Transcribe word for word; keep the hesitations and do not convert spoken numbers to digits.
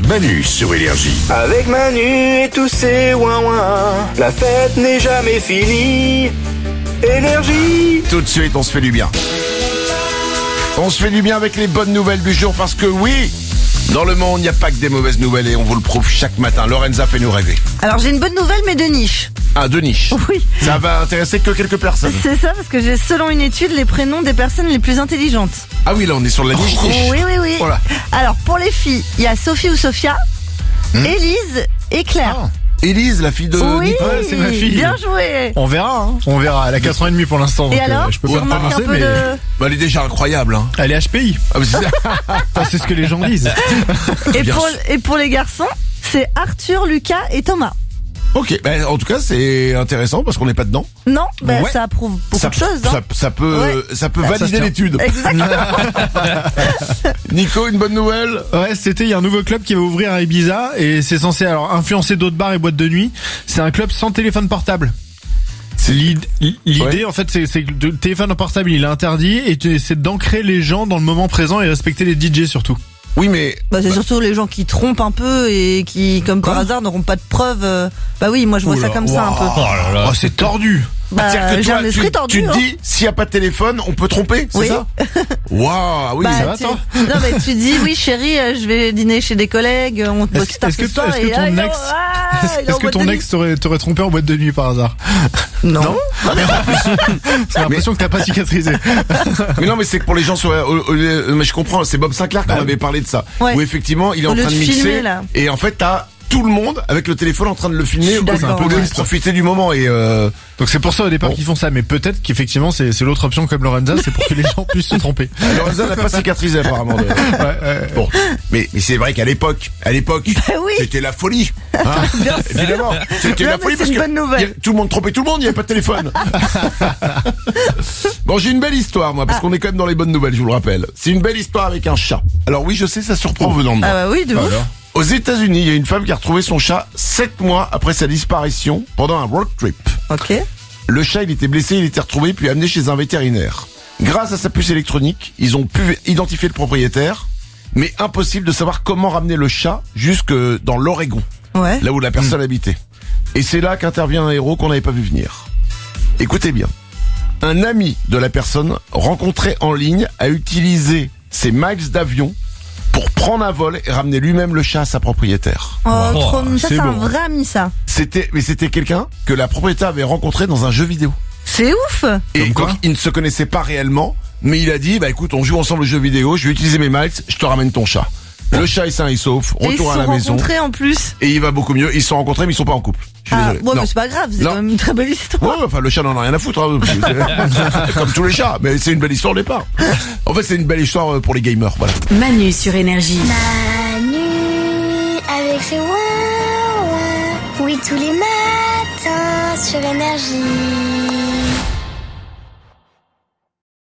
Manu sur Énergie. Avec Manu et tous ses ouin-ouin, la fête n'est jamais finie. Énergie. Tout de suite, on se fait du bien. On se fait du bien avec les bonnes nouvelles du jour parce que oui, dans le monde, il n'y a pas que des mauvaises nouvelles et on vous le prouve chaque matin. Lorenza fait nous rêver. Alors j'ai une bonne nouvelle mais de niche. Ah, de niche. Oui. Ça va intéresser que quelques personnes. C'est ça parce que j'ai selon une étude les prénoms des personnes les plus intelligentes. Ah oui, là on est sur la niche niche. Oui, oui, oui. Voilà. Alors pour les filles, il y a Sophie ou Sophia, hmm. Élise et Claire. Ah. Élise, la fille de Oui, Nico. Ouais, c'est ma fille. Bien joué. On verra, hein. On verra. Elle a quatre ans et demi pour l'instant. Et donc, alors euh, je peux tu pas me remarques un prononcer, peu mais de... Bah, elle est déjà incroyable. Hein. elle est H P I. Ah, mais c'est ça. Enfin, c'est ce que les gens disent. Et Bien pour, sûr. et pour les garçons, c'est Arthur, Lucas et Thomas. Ok, bah, en tout cas c'est intéressant parce qu'on n'est pas dedans. Non, ben Ouais. ça prouve beaucoup ça, de choses. Hein. ça, ça peut, Ouais. ça peut Ça, ça se valider tient. l'étude. Exactement. Nico, une bonne nouvelle. Ouais, cet été, il y a un nouveau club qui va ouvrir à Ibiza et c'est censé alors influencer d'autres bars et boîtes de nuit. C'est un club sans téléphone portable. L'id- L'idée, Ouais. en fait, c'est c'est que le téléphone portable, il est interdit et tu- c'est d'ancrer les gens dans le moment présent et respecter les D J surtout. Oui, mais Bah, c'est surtout les gens qui trompent un peu et qui, comme par Quoi hasard, n'auront pas de preuves. euh, Bah oui, moi je vois ça Oula, comme ça un peu. Oh là là, oh, c'est tordu. Bah, c'est-à-dire que j'ai toi, un esprit tu, tordu. tu te hein. dis, s'il n'y a pas de téléphone, on peut tromper, c'est Oui. ça? Waouh, oui, Bah, ça va, tu... toi? Non mais tu dis oui chérie, euh, je vais dîner chez des collègues, on bosse Est-ce tard est-ce que, ce soir est-ce que et ton ah, il est en- ex, ah, il est en est-ce que boîte ton de nuit. ex t'aurait, t'aurait trompé en boîte de nuit par hasard? Non. J'ai l'impression que t'as pas cicatrisé. Mais non, mais c'est que pour les gens sur, au- au- au- mais je comprends, c'est Bob Sinclair qu'on Bah, avait parlé de ça. Ouais. Où effectivement, il est Au en lieu train de de mixer. filmer, là. Et en fait, t'as tout le monde avec le téléphone en train de le filmer Je suis au d'accord, lieu de ouais. profiter du moment et euh, Donc c'est pour ça au départ Bon. qu'ils font ça, mais peut-être qu'effectivement c'est, c'est l'autre option comme Lorenza, c'est pour que les gens puissent se tromper. Lorenza n'a pas cicatrisé apparemment. de- Ouais, ouais. Bon, mais, mais c'est vrai qu'à l'époque, à l'époque, Bah oui. c'était la folie. Hein Bien sûr. Évidemment, c'était Non, la mais folie c'est parce une que bonne nouvelle. y a- tout le monde trompait tout le monde, il n'y avait pas de téléphone. Bon, j'ai une belle histoire moi, parce Ah. qu'on est quand même dans les bonnes nouvelles, je vous le rappelle. C'est une belle histoire avec un chat. Alors oui, je sais, ça surprend venant de moi. Ah bah oui, de ouf. Alors Aux États-Unis, il y a une femme qui a retrouvé son chat sept mois après sa disparition pendant un road trip. Ok. Le chat, il était blessé, il était retrouvé puis amené chez un vétérinaire. Grâce à sa puce électronique, ils ont pu identifier le propriétaire, mais impossible de savoir comment ramener le chat jusque dans l'Oregon, Ouais. là où la personne habitait. Et c'est là qu'intervient un héros qu'on n'avait pas vu venir. Écoutez bien. Un ami de la personne rencontré en ligne a utilisé ses miles d'avion pour prendre un vol et ramener lui-même le chat à sa propriétaire. Oh, Oh, trop mignon. Ça c'est c'est un beau. vrai ami ça. C'était, mais c'était quelqu'un que la propriétaire avait rencontré dans un jeu vidéo. C'est ouf. Et Comme quoi donc, il ne se connaissait pas réellement, mais il a dit, bah écoute, on joue ensemble au jeu vidéo, je vais utiliser mes miles, je te ramène ton chat. Le chat est sain et sauf, Et ils se retour à sont la maison, rencontrés en plus. et il va beaucoup mieux. Ils se sont rencontrés, mais ils sont pas en couple. Je suis Ah, désolé. ouais, Non. mais c'est pas grave, c'est Non. quand même une très belle histoire. Ouais, enfin, le chat n'en a rien à foutre, hein. Comme tous les chats, mais c'est une belle histoire au départ. En fait, c'est une belle histoire pour les gamers, voilà. Manu sur Énergie. Manu avec ses ouin-ouin. Oui, tous les matins sur Énergie.